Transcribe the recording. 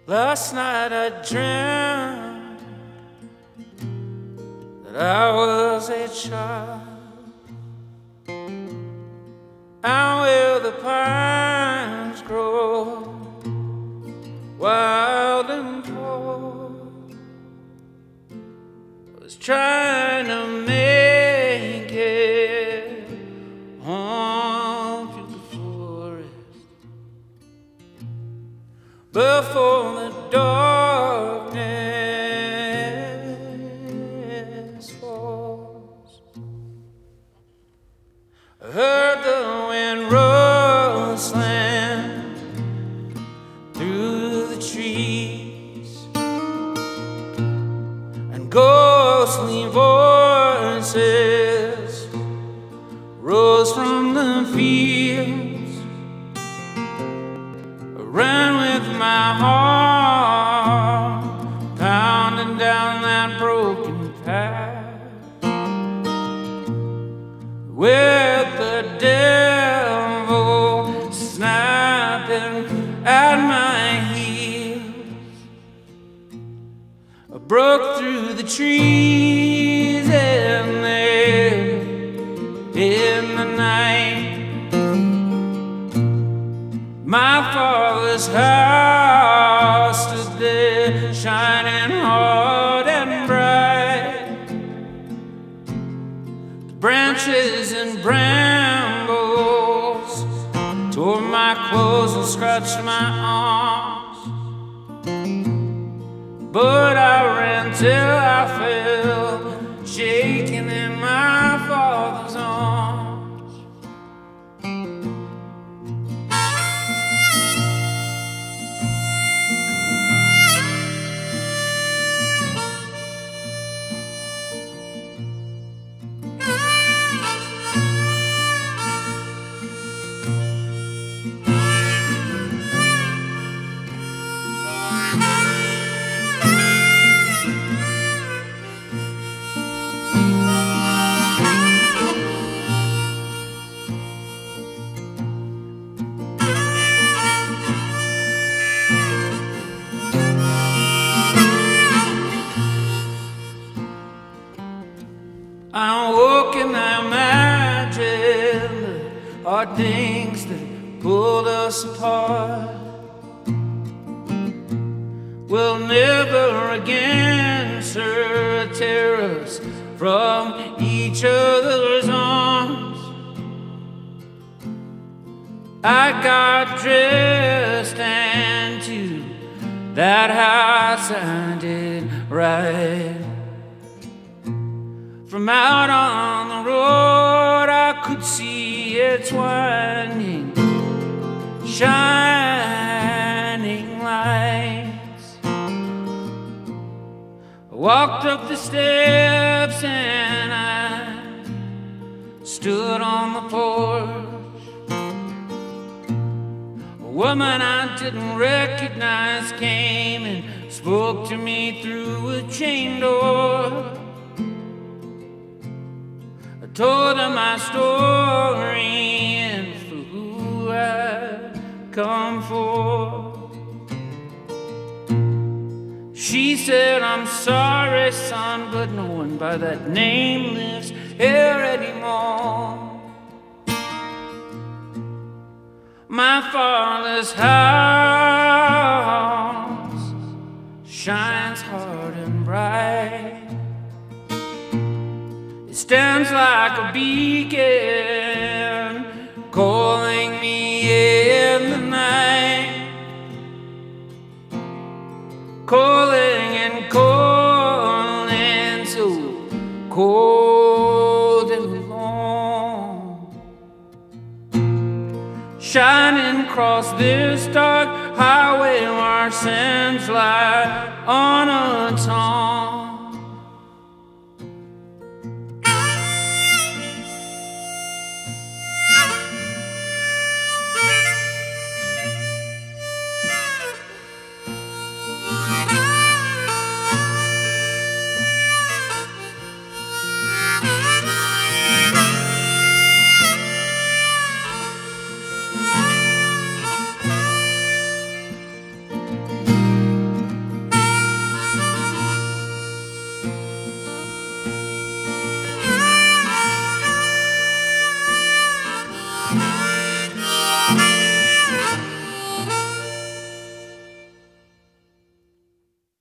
Last night I dreamt that I was a child, and where the pines grow wild and tall, I was trying to make it home through the forest before the darkness falls. I heard the wind rustling through the trees, and ghostly voices rose from the fields. I ran with my heart pounding down that broken path, with the devil snapping at my heels. I broke through the trees and there in the night, my father's house stood there, shining hard and bright. The branches and brambles tore my clothes and scratched my arms, but I ran till I fell, shaking in my father's arms. I woke and I imagined our things that pulled us apart will never again tear us from each other's arms. I got dressed and to that house I did right. From out on the road I could see its winding, shining lights. I walked up the steps and I stood on the porch. A woman I didn't recognize came and spoke to me through a chain door. I told her my story and for who I'd come for. She said, "I'm sorry, son, but no one by that name lives here anymore. My father's house shines hard and bright. It stands like a beacon, calling me in the night, calling and calling, so cold and long, shining across this dark highway where our sins lie on a tongue."